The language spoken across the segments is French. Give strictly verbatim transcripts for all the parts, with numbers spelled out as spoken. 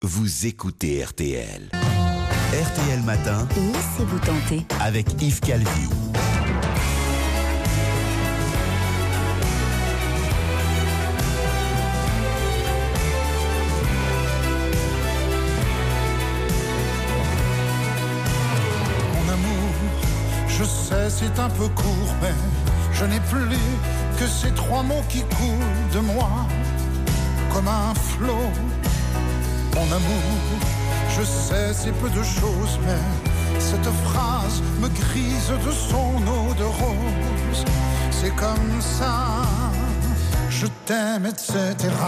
vous écoutez R T L. R T L Matin. Laissez-vous tenter. Avec Yves Calvi. Mon amour, je sais c'est un peu court, mais je n'ai plus que ces trois mots qui coulent de moi comme un flot. Mon amour, je sais c'est peu de choses, mais cette phrase me grise de son eau de rose. C'est comme ça, je t'aime, et cetera.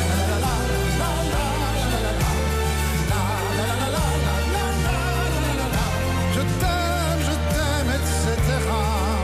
Je t'aime, je t'aime, et cetera.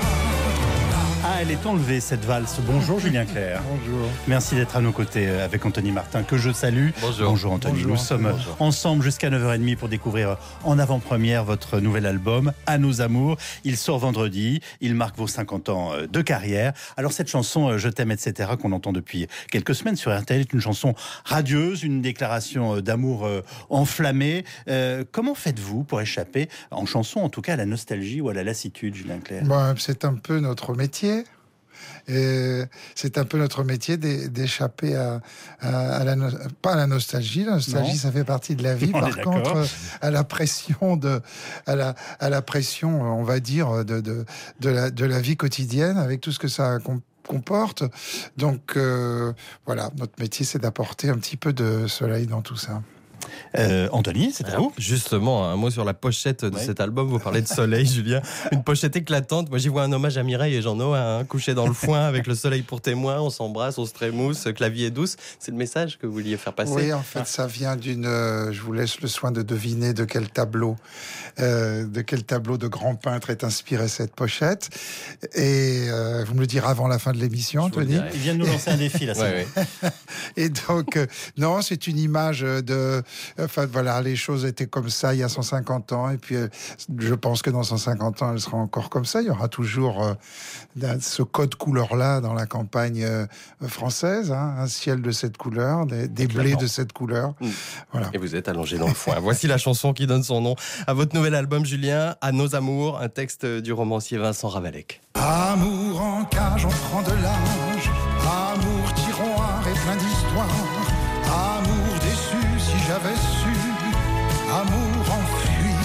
Ah, elle est enlevée cette valse. Bonjour Julien Clerc. Bonjour. Merci d'être à nos côtés avec Anthony Martin, que je salue. Bonjour. Bonjour Anthony. Bonjour, Nous Anthony. sommes Bonjour. ensemble jusqu'à neuf heures trente pour découvrir en avant-première votre nouvel album, À nos amours. Il sort vendredi. Il marque vos cinquante ans de carrière. Alors cette chanson, Je t'aime, et cetera, qu'on entend depuis quelques semaines sur R T L, est une chanson radieuse, une déclaration d'amour enflammée. Euh, comment faites-vous pour échapper, en chanson en tout cas, à la nostalgie ou à la lassitude, Julien Clerc? Bon, c'est un peu notre métier. Et c'est un peu notre métier d'é- d'échapper à, à, à la no- pas à la nostalgie. La nostalgie, Non. ça fait partie de la vie. On est Par d'accord. contre, euh, à la pression de, à la, à la pression, on va dire, de, de, de la, de la vie quotidienne, avec tout ce que ça com- comporte. Donc, euh, voilà, notre métier, c'est d'apporter un petit peu de soleil dans tout ça. Euh, Anthony, c'est à Alors, vous. justement, un mot sur la pochette de Ouais. cet album. Vous parlez de soleil, Julien. Une pochette éclatante. Moi, j'y vois un hommage à Mireille et Jean-Noël, hein, couchés dans le foin avec le soleil pour témoin. On s'embrasse, on se trémousse, que la vie est douce. C'est le message que vous vouliez faire passer. Oui, en fait, ça vient d'une. euh, je vous laisse le soin de deviner de quel tableau, euh, de quel tableau de grand peintre est inspirée cette pochette. Et euh, vous me le direz avant la fin de l'émission, Je vous le Anthony. dirai. Il vient de nous lancer un défi là. Ouais, ouais. Et donc, euh, non, c'est une image de. Enfin, voilà, les choses étaient comme ça il y a cent cinquante ans. Et puis, euh, je pense que dans cent cinquante ans, elles seront encore comme ça. Il y aura toujours euh, ce code couleur-là dans la campagne euh, française. Hein, un ciel de cette couleur, des, des blés Éclatant. de cette couleur. Mm. Voilà. Et vous êtes allongé dans le foin. Voici la chanson qui donne son nom à votre nouvel album, Julien, À nos amours, un texte du romancier Vincent Ravalec. Amour en cage, on prend de l'âge. Amour tiroir et plein d'histoires. Amour déçu si j'avais su. Amour enfui.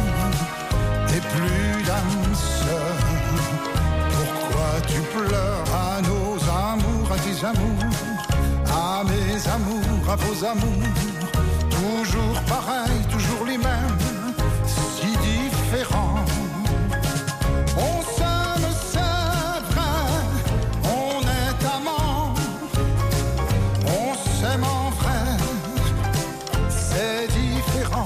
Et plus d'âme sœur. Pourquoi tu pleures? À nos amours, à tes amours. À mes amours, à vos amours. Toujours pareil, toujours les mêmes. Si différents. On s'aime, c'est vrai, on est amants, on s'aime en vrai, c'est différent.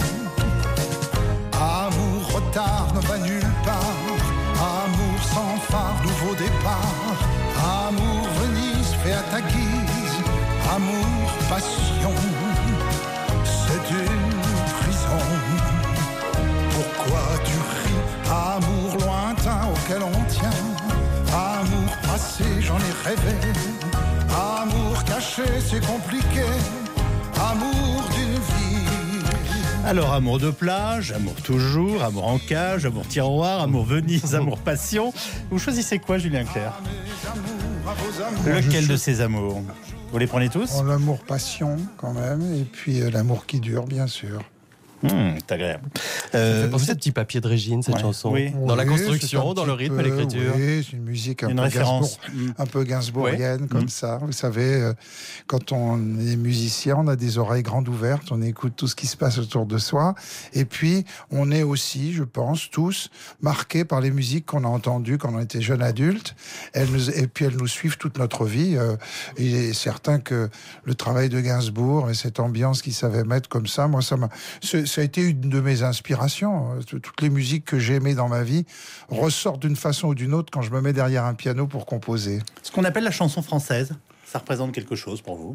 Amour, retard, ne va nulle part, amour sans phare, nouveau départ, amour, Venise, fait à ta guise, amour, passion, c'est une prison. Pourquoi tu ris? Amour lointain auquel on tient. Amour passé, j'en ai rêvé. Amour caché, c'est compliqué. Amour d'une vie. Alors, amour de plage, amour toujours, amour en cage, amour tiroir, amour Venise, amour passion. Vous choisissez quoi, Julien Clerc? À mes amours, à vos amours. Lequel je- de ces amours? Vous les prenez tous? Oh, l'amour passion quand même, et puis euh, l'amour qui dure, bien sûr. Mmh, c'est agréable. Ça Euh, fait penser vous à êtes petit papier de Régine, cette Ouais, chanson. oui. Dans la Oui, construction, c'est un dans le petit rythme, peu, l'écriture. Oui, c'est une musique un une peu référence. Gainsbourg- un peu gainsbourgienne, comme Mm. ça. Vous savez, euh, quand on est musicien, on a des oreilles grandes ouvertes, on écoute tout ce qui se passe autour de soi. Et puis, on est aussi, je pense, tous marqués par les musiques qu'on a entendues quand on était jeune adulte. Elles nous, et puis, elles nous suivent toute notre vie. Euh, il est certain que le travail de Gainsbourg et cette ambiance qu'il savait mettre comme ça, moi, ça m'a, c'est- ça a été une de mes inspirations. Euh, Toutes les musiques que j'ai aimées dans ma vie ressortent d'une façon ou d'une autre quand je me mets derrière un piano pour composer. Ce qu'on appelle la chanson française, ça représente quelque chose pour vous?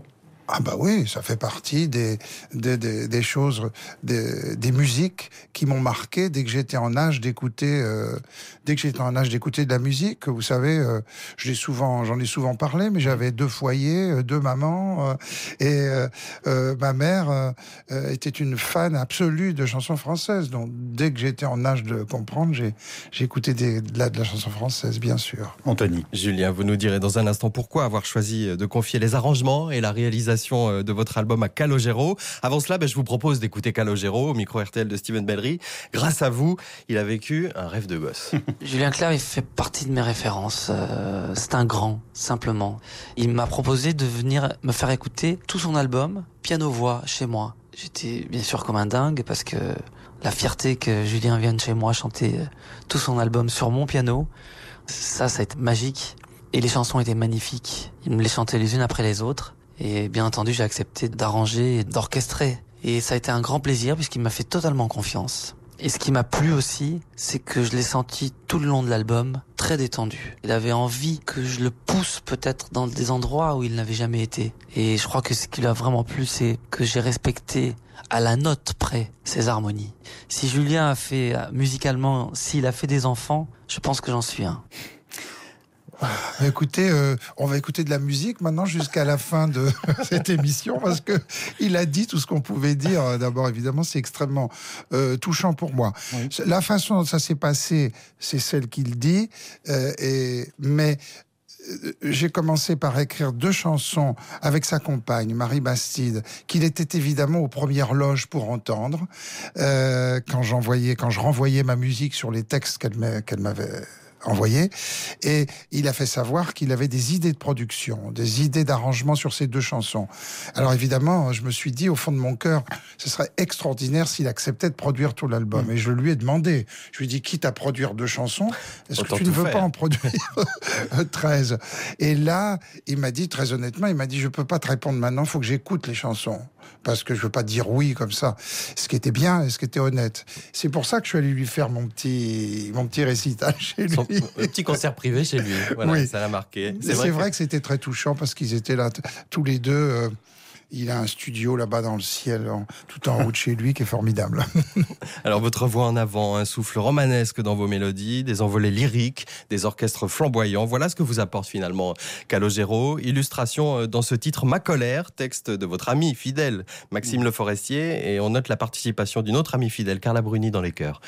Ah bah oui, ça fait partie des, des, des, des choses, des, des musiques qui m'ont marqué dès que j'étais en âge d'écouter, euh, dès que j'étais en âge d'écouter de la musique. Vous savez, euh, je l'ai souvent, j'en ai souvent parlé, mais j'avais deux foyers, deux mamans, euh, et euh, euh, ma mère euh, était une fan absolue de chansons françaises. Donc dès que j'étais en âge de comprendre, j'ai, j'ai écouté des, de, la, de la chanson française, bien sûr. Anthony. Julien, vous nous direz dans un instant pourquoi avoir choisi de confier les arrangements et la réalisation de votre album à Calogero. Avant cela, ben, je vous propose d'écouter Calogero au micro R T L de Steven Bellery. Grâce à vous, il a vécu un rêve de gosse. Julien Clerc, il fait partie de mes références. Euh, c'est un grand, simplement. Il m'a proposé de venir me faire écouter tout son album, piano-voix, chez moi. J'étais bien sûr comme un dingue parce que la fierté que Julien vienne chez moi chanter tout son album sur mon piano, ça, ça a été magique. Et les chansons étaient magnifiques. Il me les chantait les unes après les autres. Et bien entendu, j'ai accepté d'arranger et d'orchestrer. Et ça a été un grand plaisir puisqu'il m'a fait totalement confiance. Et ce qui m'a plu aussi, c'est que je l'ai senti tout le long de l'album très détendu. Il avait envie que je le pousse peut-être dans des endroits où il n'avait jamais été. Et je crois que ce qui lui a vraiment plu, c'est que j'ai respecté à la note près ses harmonies. Si Julien a fait, musicalement, s'il a fait des enfants, je pense que j'en suis un. Écoutez, euh, on va écouter de la musique maintenant jusqu'à la fin de cette émission parce que il a dit tout ce qu'on pouvait dire. D'abord, évidemment, c'est extrêmement euh, touchant pour moi. Oui. La façon dont ça s'est passé, c'est celle qu'il dit. Euh, et mais euh, j'ai commencé par écrire deux chansons avec sa compagne, Marie Bastide, qu'il était évidemment aux premières loges pour entendre euh, quand j'envoyais, quand je renvoyais ma musique sur les textes qu'elle m'a, qu'elle m'avait envoyé, et il a fait savoir qu'il avait des idées de production, des idées d'arrangement sur ces deux chansons. Alors évidemment, je me suis dit au fond de mon cœur, ce serait extraordinaire s'il acceptait de produire tout l'album. Mmh. Et je lui ai demandé, je lui ai dit, quitte à produire deux chansons, est-ce Autant que tu ne veux faire. pas en produire treize? Et là, il m'a dit, très honnêtement, il m'a dit, je peux pas te répondre maintenant, il faut que j'écoute les chansons. Parce que je veux pas dire oui comme ça. Ce qui était bien et ce qui était honnête. C'est pour ça que je suis allé lui faire mon petit, mon petit récital chez lui. Son petit concert privé chez lui. Voilà, oui. Ça l'a marqué. C'est, vrai, c'est vrai que... que c'était très touchant parce qu'ils étaient là t- tous les deux. Euh, il a un studio là-bas dans le ciel, en, tout en haut de chez lui, qui est formidable. Alors, votre voix en avant, un souffle romanesque dans vos mélodies, des envolées lyriques, des orchestres flamboyants. Voilà ce que vous apporte finalement Calogero. Illustration dans ce titre, Ma colère, texte de votre ami fidèle, Maxime Le Forestier. Et on note la participation d'une autre amie fidèle, Carla Bruni, dans les chœurs.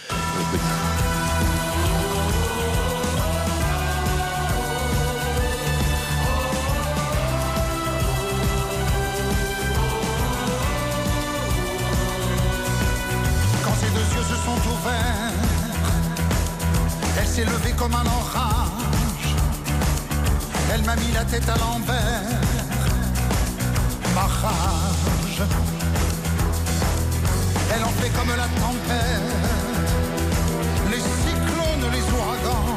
S'est levée comme un orage, elle m'a mis la tête à l'envers, ma rage, elle en fait comme la tempête, les cyclones, les ouragans,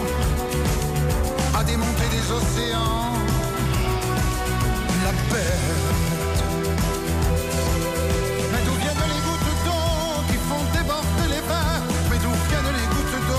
à démonter des océans, la bête. Mais d'où viennent les gouttes d'eau qui font déborder les verres? Mais d'où viennent les gouttes d'eau?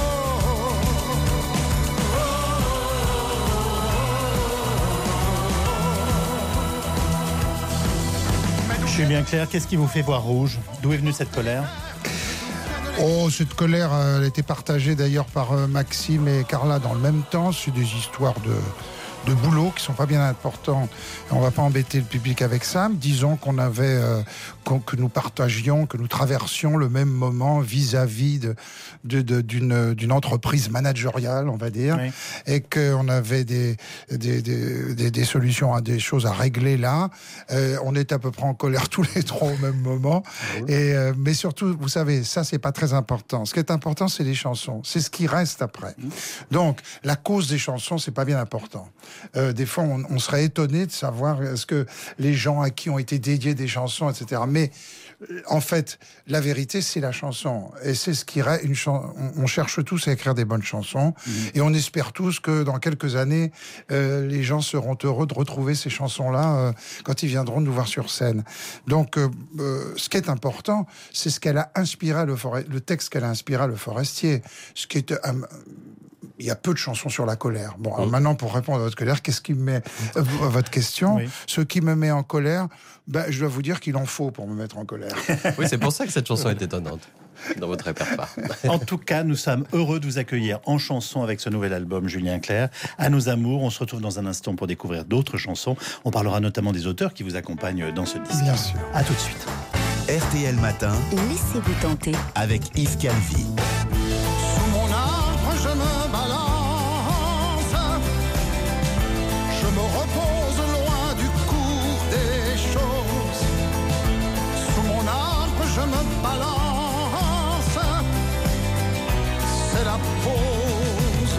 Julien Clerc, qu'est-ce qui vous fait voir rouge? D'où est venue cette colère? Oh, cette colère, elle était partagée d'ailleurs par Maxime et Carla dans le même temps. C'est des histoires de, de boulot qui sont pas bien importants. On va pas embêter le public avec ça. Disons qu'on avait, euh, qu'on, que nous partagions, que nous traversions le même moment vis-à-vis de, de, de, d'une, d'une entreprise managériale, on va dire, oui. Et qu'on avait des, des, des, des, des solutions à des choses à régler là. Euh, on était à peu près en colère tous les trois au même moment. Oui. Et, euh, mais surtout, vous savez, ça c'est pas très important. Ce qui est important, c'est les chansons. C'est ce qui reste après. Oui. Donc, la cause des chansons, c'est pas bien important. Euh, des fois, on, on serait étonné de savoir est-ce que les gens à qui ont été dédiées des chansons, et cetera. Mais en fait, la vérité, c'est la chanson. Et c'est ce qui reste. Une chan- on, on cherche tous à écrire des bonnes chansons. Mmh. Et on espère tous que dans quelques années, euh, les gens seront heureux de retrouver ces chansons-là euh, quand ils viendront nous voir sur scène. Donc, euh, euh, ce qui est important, c'est ce qu'elle a inspiré le, forest- le texte qu'elle a inspiré à Le Forestier. Ce qui est... Euh, il y a peu de chansons sur la colère. Bon, alors maintenant, pour répondre à votre colère. Qu'est-ce qui me met, euh, votre question, oui. ce qui me met en colère, ben, je dois vous dire qu'il en faut pour me mettre en colère. Oui, c'est pour ça que cette chanson est étonnante dans votre répertoire. En tout cas, nous sommes heureux de vous accueillir en chanson avec ce nouvel album, Julien Clerc, À nos amours. On se retrouve dans un instant pour découvrir d'autres chansons. On parlera notamment des auteurs qui vous accompagnent dans ce disque. Bien sûr. À tout de suite. R T L Matin Laissez-vous tenter. avec Yves Calvi. Sous mon arbre, je me balance. Je me repose loin du cours des choses. Sous mon arbre, je me balance. C'est la pause.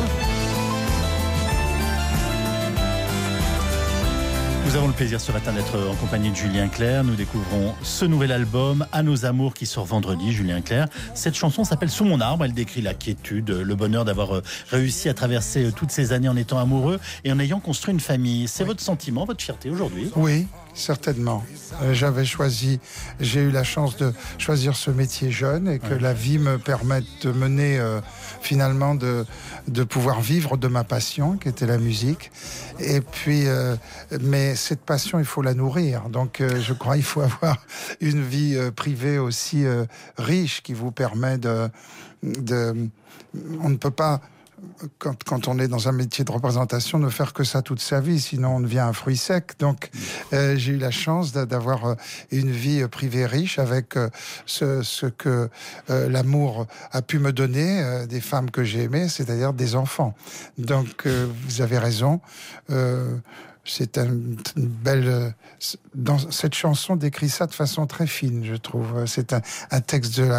Nous avons le plaisir ce matin d'être en compagnie de Julien Clerc. Nous découvrons ce nouvel album, À nos amours, qui sort vendredi, Julien Clerc. Cette chanson s'appelle Sous mon arbre. Elle décrit la quiétude, le bonheur d'avoir réussi à traverser toutes ces années en étant amoureux et en ayant construit une famille. C'est votre sentiment, votre fierté aujourd'hui ? Oui, certainement. Euh, J'avais choisi, j'ai eu la chance de choisir ce métier jeune et que Ouais. la vie me permette de mener euh, finalement de, de pouvoir vivre de ma passion qui était la musique. Et puis, euh, mais cette passion, il faut la nourrir. Donc, euh, je crois qu'il faut avoir une vie euh, privée aussi euh, riche qui vous permet de, de, on ne peut pas. Quand, quand on est dans un métier de représentation, ne faire que ça toute sa vie, sinon on devient un fruit sec. Donc, euh, j'ai eu la chance d'a- d'avoir euh, une vie euh, privée riche avec euh, ce, ce que euh, l'amour a pu me donner, euh, des femmes que j'ai aimées, c'est-à-dire des enfants. Donc, euh, vous avez raison. Euh, c'est un- une belle. euh, Dans cette chanson décrit ça de façon très fine, je trouve. C'est un, un texte de la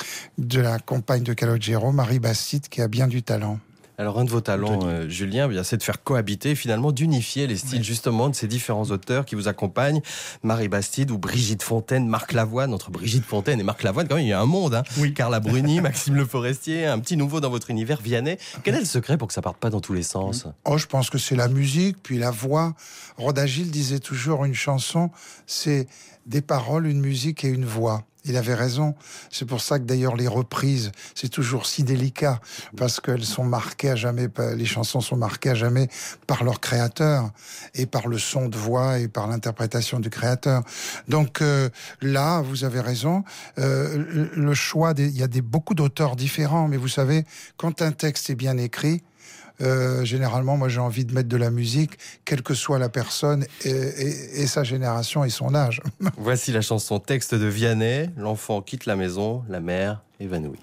de la compagne de Calogero, Marie Bastide, qui a bien du talent. Alors, un de vos talents, euh, Julien, bien, c'est de faire cohabiter, finalement, d'unifier les styles, justement, de ces différents auteurs qui vous accompagnent. Marie Bastide ou Brigitte Fontaine, Marc Lavoine. Entre Brigitte Fontaine et Marc Lavoine, quand même, il y a un monde, hein. Oui. Carla Bruni, Maxime Le Forestier, un petit nouveau dans votre univers, Vianney. Quel est le secret pour que ça parte pas dans tous les sens ? Oh, je pense que c'est la musique, puis la voix. Rodagil disait toujours une chanson, c'est des paroles, une musique et une voix. Il avait raison. C'est pour ça que d'ailleurs les reprises, c'est toujours si délicat, parce qu'elles sont marquées à jamais, les chansons sont marquées à jamais par leur créateur, et par le son de voix, et par l'interprétation du créateur. Donc euh, là, vous avez raison, euh, le- le choix, des, il y a des, beaucoup d'auteurs différents, mais vous savez, quand un texte est bien écrit, Euh, généralement, moi, j'ai envie de mettre de la musique, quelle que soit la personne et, et- et sa génération et son âge. Voici la chanson texte de Vianney. L'enfant quitte la maison, la mère évanouie.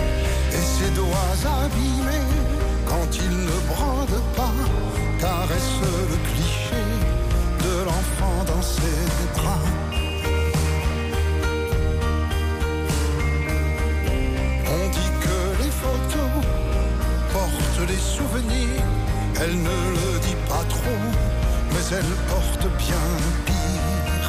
Et ses doigts abîmés, quand il ne brode pas, caresse le cliché de l'enfant dans ses bras. On dit que les photos portent des souvenirs, elle ne le dit pas trop, mais elle porte bien pire.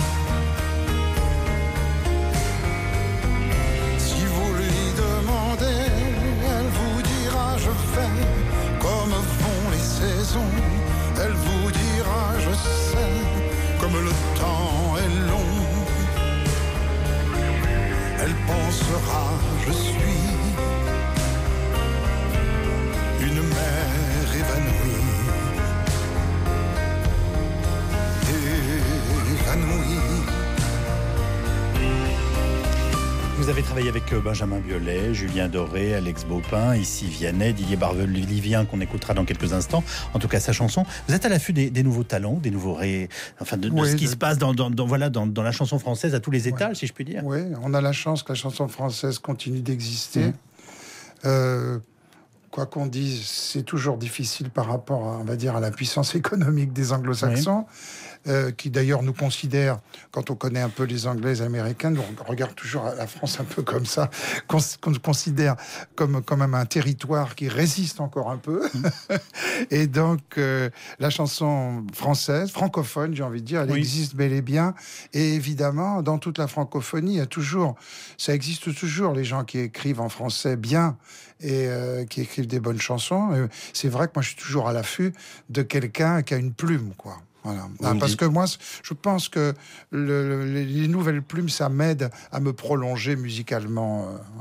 Si vous lui demandez, elle vous dira je fais comme vont les saisons. Elle vous dira je sais comme le temps est long. Elle pensera je suis une mère évanouie. Évanouie. Vous avez travaillé avec euh, Benjamin Biolay, Julien Doré, Alex Baupin, ici Vianney, Didier Barbelivien, qu'on écoutera dans quelques instants. En tout cas, sa chanson. Vous êtes à l'affût des, des nouveaux talents, des nouveaux ré... enfin de, de Oui, ce qui de- se passe dans, dans, dans- voilà, dans, dans la chanson française à tous les étages, si je puis dire. Oui, on a la chance que la chanson française continue d'exister. Mmh. Euh, quoi qu'on dise, c'est toujours difficile par rapport, à, on va dire, à la puissance économique des anglo-saxons, euh, qui d'ailleurs nous considèrent, quand on connaît un peu les Anglais, les Américains, nous on regarde toujours la France un peu comme ça, qu'on qu'on nous considère comme quand même un territoire qui résiste encore un peu. Et donc, euh, la chanson française, francophone, j'ai envie de dire, elle Oui. existe bel et bien. Et évidemment, dans toute la francophonie, il y a toujours, ça existe toujours, les gens qui écrivent en français bien et euh, qui écrivent des bonnes chansons. Et c'est vrai que moi, je suis toujours à l'affût de quelqu'un qui a une plume, quoi. Voilà. Ah, me parce dites- que moi, je pense que le- le- les nouvelles plumes, ça m'aide à me prolonger musicalement. euh, voilà.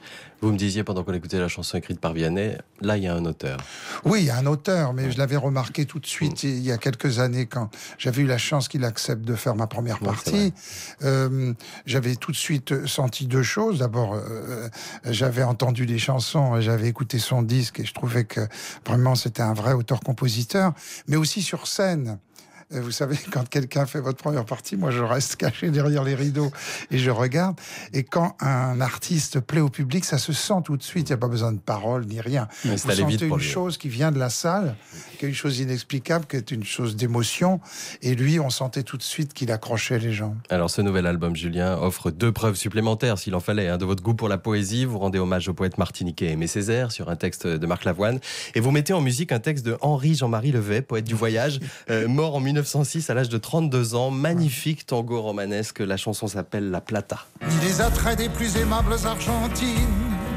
Vous me disiez pendant qu'on écoutait la chanson écrite par Vianney, là il y a un auteur. Oui, il y a un auteur, mais je l'avais remarqué tout de suite il y a quelques années quand j'avais eu la chance qu'il accepte de faire ma première Ouais, partie. Euh, j'avais tout de suite senti deux choses. D'abord, euh, j'avais entendu les chansons, j'avais écouté son disque et je trouvais que vraiment c'était un vrai auteur-compositeur, mais aussi sur scène. Vous savez, quand quelqu'un fait votre première partie, moi je reste caché derrière les rideaux et je regarde. Et quand un artiste plaît au public, ça se sent tout de suite. Il n'y a pas besoin de paroles ni rien. Mais Vous sentez une chose qui vient de la salle, qui est une chose inexplicable, qui est une chose d'émotion. Et lui, on sentait tout de suite qu'il accrochait les gens. Alors ce nouvel album, Julien, offre deux preuves supplémentaires, s'il en fallait, hein, de votre goût pour la poésie. Vous rendez hommage au poète martiniquais Aimé Césaire sur un texte de Marc Lavoine. Et vous mettez en musique un texte de Henri Jean-Marie Levet, poète du voyage, euh, mort en mille neuf cent six à l'âge de trente-deux ans. Magnifique tango romanesque. La chanson s'appelle La Plata. Ni les attraits des plus aimables Argentines,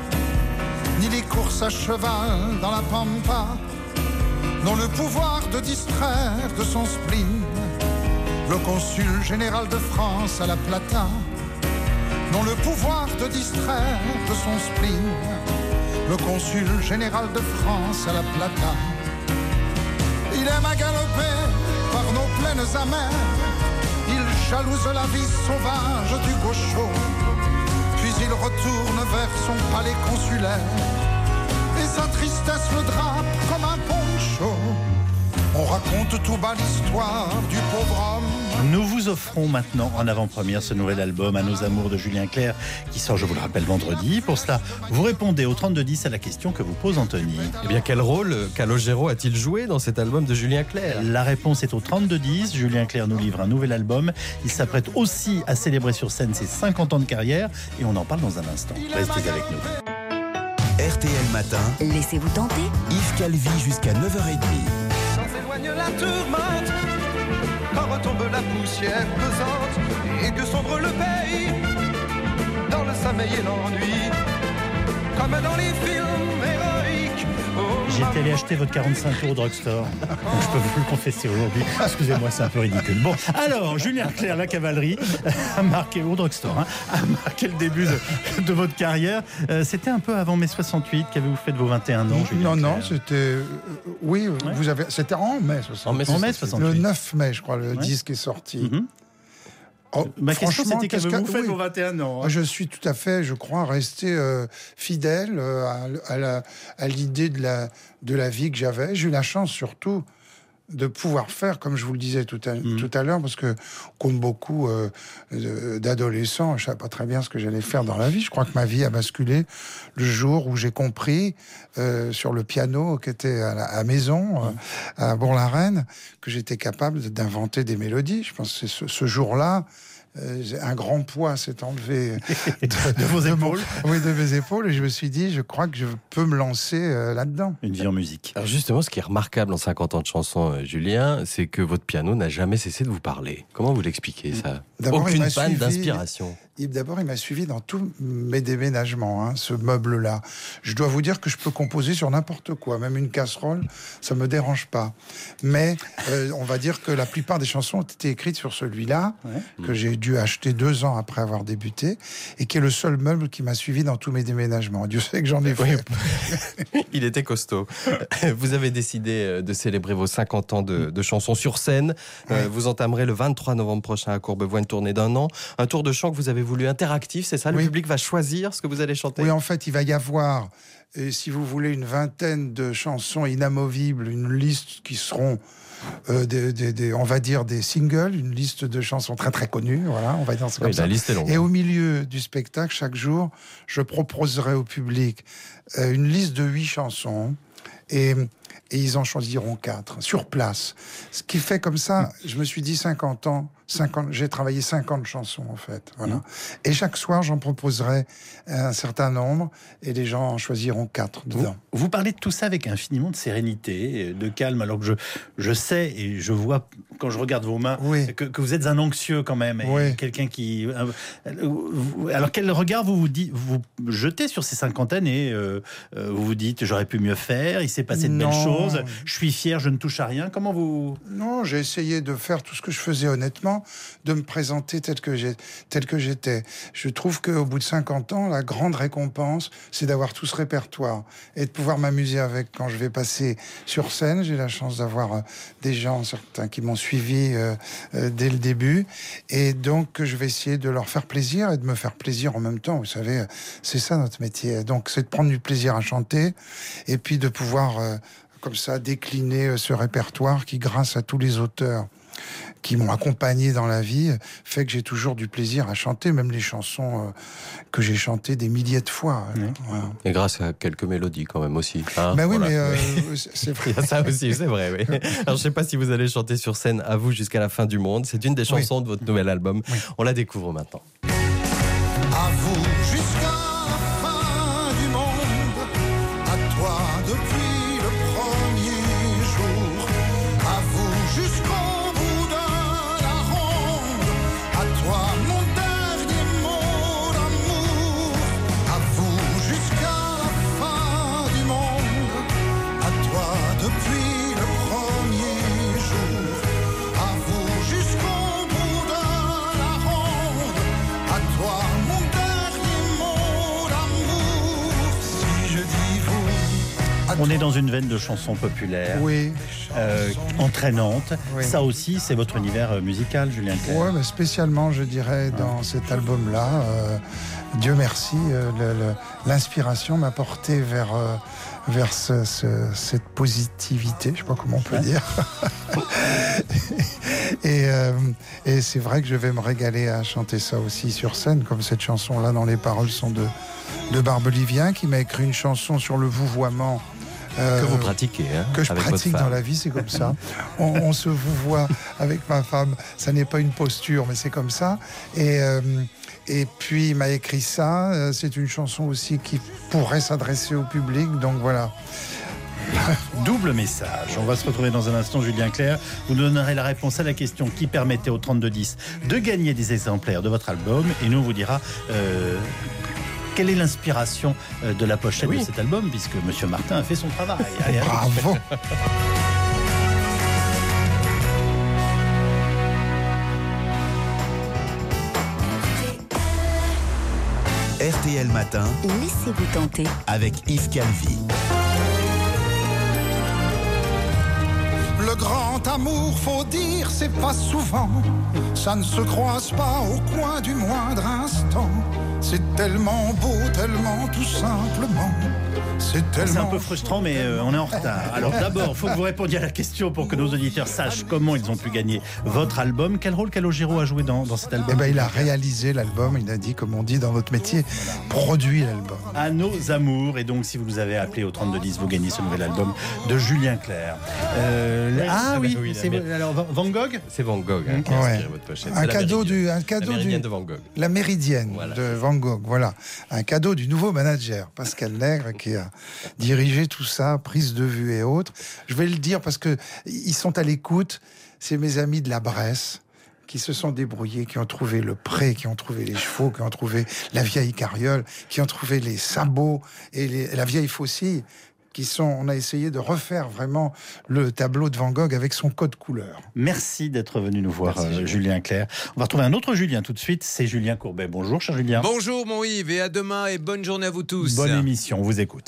ni les courses à cheval dans la pampa n'ont le pouvoir de distraire de son spleen le consul général de France à La Plata, n'ont le pouvoir de distraire de son spleen le consul général de France à La Plata. Il aime à galoper par nos plaines amères, il jalouse la vie sauvage du gaucho, puis il retourne vers son palais consulaire et sa tristesse le drape comme un poncho. On raconte tout bas l'histoire du pauvre homme. Nous vous offrons maintenant en avant-première ce nouvel album À nos amours de Julien Clerc qui sort, je vous le rappelle, vendredi. Pour cela, vous répondez au trente-deux dix à la question que vous pose Anthony. Eh bien, quel rôle Calogero a-t-il joué dans cet album de Julien Clerc ? La réponse est au trente-deux dix. Julien Clerc nous livre un nouvel album. Il s'apprête aussi à célébrer sur scène ses cinquante ans de carrière et on en parle dans un instant. Restez avec nous. R T L Matin, Laissez-vous tenter. Yves Calvi jusqu'à neuf heures trente. Quand s'éloigne la tourmente, quand retombe la poussière pesante et que sombre le pays dans le sommeil et l'ennui, comme dans les films héroïques. Oh, J'étais allé acheter votre quarante-cinq euros au drugstore. Je peux vous le confesser aujourd'hui. Excusez-moi, c'est un peu ridicule. Bon, alors, Julien Clerc, la cavalerie, a marqué au drugstore, hein, a marqué le début de, de votre carrière. Euh, c'était un peu avant mai soixante-huit qu'avez-vous fait de vos vingt et un ans, Julien Non, non, Clerc. c'était... euh, oui, Ouais. vous avez... C'était en mai soixante-huit. En mai En mai Le soixante-huit. neuf mai, je crois, le Ouais. disque est sorti. Mhm. Oh, Ma question, franchement, c'était qu'est-ce qu'avez-vous que- fait de oui. vos vingt et un ans, hein? Je suis tout à fait, je crois, resté euh, fidèle euh, à, à la- à l'idée de la, de la vie que j'avais. J'ai eu la chance surtout de pouvoir faire, comme je vous le disais tout à, Mhm. tout à l'heure, parce que comme beaucoup euh, de- d'adolescents, je savais pas très bien ce que j'allais faire dans la vie. Je crois que ma vie a basculé le jour où j'ai compris euh, sur le piano qui était à la à maison, euh, à Bourg-la-Reine, que j'étais capable d'inventer des mélodies. Je pense que c'est ce, ce jour-là. Euh, j'ai- un grand poids s'est enlevé De vos mon- épaules. oui, de mes épaules, et je me suis dit, je crois que je peux me lancer euh, là-dedans. Une vie en musique. Alors justement, ce qui est remarquable en cinquante ans de chansons, euh, Julien, c'est que votre piano n'a jamais cessé de vous parler. Comment vous l'expliquez, ça ? D'abord, il Aucune m'a panne suivi- d'inspiration. Il- D'abord, il m'a suivi dans tous mes déménagements, hein, ce meuble-là. Je dois vous dire que je peux composer sur n'importe quoi, même une casserole, ça me dérange pas. Mais euh, on va dire que la plupart des chansons ont été écrites sur celui-là, Ouais. que j'ai dû acheter deux ans après avoir débuté, et qui est le seul meuble qui m'a suivi dans tous mes déménagements. Dieu sait que j'en ai fait. Il était costaud. Vous avez décidé euh, de célébrer vos cinquante ans de, de chansons sur scène. Euh, Ouais. Vous entamerez le vingt-trois novembre prochain à Courbevoie une tournée d'un an. Un tour de chant que vous avez voulu interactif, c'est ça ? Le Oui. public va choisir ce que vous allez chanter ? Oui, en fait, il va y avoir, euh, si vous voulez, une vingtaine de chansons inamovibles, une liste qui seront, euh, des, des- des- on va dire, des singles, une liste de chansons très très connues, voilà, on va dire ça comme Oui, ça. la liste est longue. Et au milieu du spectacle, chaque jour, je proposerai au public euh, une liste de huit chansons, et, et ils en choisiront quatre, sur place. Ce qui fait comme ça, je me suis dit cinquante ans, cinquante, j'ai travaillé cinquante chansons en fait, voilà. Et chaque soir, j'en proposerai un certain nombre, et les gens en choisiront quatre Vous, dedans. vous parlez de tout ça avec infiniment de sérénité, de calme, alors que je, je sais et je vois, quand je regarde vos mains, Oui. que, que vous êtes un anxieux quand même, et Oui. quelqu'un qui... euh, euh, alors quel regard vous vous, dites, vous jetez sur ces cinquante années euh, euh, Vous vous dites, j'aurais pu mieux faire, il s'est passé de Non. belles choses, je suis fier, je ne touche à rien. Comment vous... Non, j'ai essayé de faire tout ce que je faisais honnêtement. temps de me présenter tel que j'ai, tel que j'étais. Je trouve qu'au bout de cinquante ans, la grande récompense, c'est d'avoir tout ce répertoire et de pouvoir m'amuser avec quand je vais passer sur scène. J'ai la chance d'avoir euh, des gens, certains qui m'ont suivi euh, euh, dès le début, et donc je vais essayer de leur faire plaisir et de me faire plaisir en même temps. Vous savez, c'est ça notre métier. Donc c'est de prendre du plaisir à chanter et puis de pouvoir euh, comme ça décliner ce répertoire qui, grâce à tous les auteurs qui m'ont accompagné dans la vie, fait que j'ai toujours du plaisir à chanter, même les chansons euh, que j'ai chantées des milliers de fois. Mmh. Voilà. Et grâce à quelques mélodies quand même aussi. Hein, ben oui, voilà. mais euh, c'est vrai. Il y a ça aussi, c'est vrai. Oui. Alors je ne sais pas si vous allez chanter sur scène à vous jusqu'à la fin du monde. C'est une des chansons oui. de votre nouvel album. Oui. On la découvre maintenant. À vous jusqu'à la fin du monde, à toi depuis le premier jour, à vous jusqu'au bout de la ronde, à toi mon dernier mot d'amour, à vous jusqu'à la fin du monde, à toi depuis le premier jour, à vous jusqu'au bout de la ronde, à toi mon dernier mot d'amour. Si je dis vous, On est dans une veine de chansons populaires, Oui. euh, entraînantes. Oui. Ça aussi, c'est votre univers musical, Julien Clerc. Ouais, mais spécialement, je dirais, dans cet album-là, euh, Dieu merci, euh, le- le- l'inspiration m'a porté vers, euh, vers ce- ce- cette positivité, je sais pas comment on peut Ouais. dire. et euh, et c'est vrai que je vais me régaler à chanter ça aussi sur scène, comme cette chanson-là, dont les paroles sont de, de Barbelivien, qui m'a écrit une chanson sur le vouvoiement. euh, Que vous pratiquez, hein, que je avec pratique votre dans femme. la vie, c'est comme ça. On, on se vouvoie avec ma femme. Ça n'est pas une posture, mais c'est comme ça. Et, euh, et puis, il m'a écrit ça. Euh, C'est une chanson aussi qui pourrait s'adresser au public. Donc voilà. Double message. On va se retrouver dans un instant, Julien Clerc. Vous nous donnerez la réponse à la question qui permettait au trente-deux dix de gagner des exemplaires de votre album. Et nous, on vous dira euh, quelle est l'inspiration euh, de la pochette Oui. de cet album, puisque Monsieur Martin a fait son travail. Allez, allez. Bravo. R T L Matin Laissez-vous tenter. avec Yves Calvi. le grand amour, faut dire, c'est pas souvent. Ça ne se croise pas au coin du moindre instant. C'est tellement beau, tellement tout simplement. C'est tellement... C'est un peu frustrant, mais euh, on est en retard. Alors d'abord, il faut que vous répondiez à la question pour que nos auditeurs sachent comment ils ont pu gagner votre album. Quel rôle Calogero a joué dans, dans cet album? Eh ben, il a réalisé l'album, il a dit, comme on dit dans notre métier, produit l'album. À nos amours. Et donc, si vous nous avez appelé au trente-deux dix, vous gagnez ce nouvel album de Julien Clerc. Euh, ah oui, oui, c'est, la- alors Van Gogh. C'est Van Gogh hein, qui a Ouais. inspiré votre pochette. Un C'est la cadeau Méridienne. du, un cadeau La du, Méridienne de Van Gogh. la Méridienne Voilà. de Van Gogh, voilà. Un cadeau du nouveau manager, Pascal Nègre, qui a dirigé tout ça, prise de vue et autres. Je vais le dire parce que ils sont à l'écoute. C'est mes amis de la Bresse qui se sont débrouillés, qui ont trouvé le pré, qui ont trouvé les chevaux, qui ont trouvé la vieille carriole, qui ont trouvé les sabots et les- la vieille faucille. Qui sont, on a essayé de refaire vraiment le tableau de Van Gogh avec son code couleur. Merci d'être venu nous voir, Merci, euh, Julien. Julien Clerc. On va retrouver un autre Julien tout de suite. C'est Julien Courbet. Bonjour, cher Julien. Bonjour mon Yves et à demain et bonne journée à vous tous. Bonne émission. On vous écoute.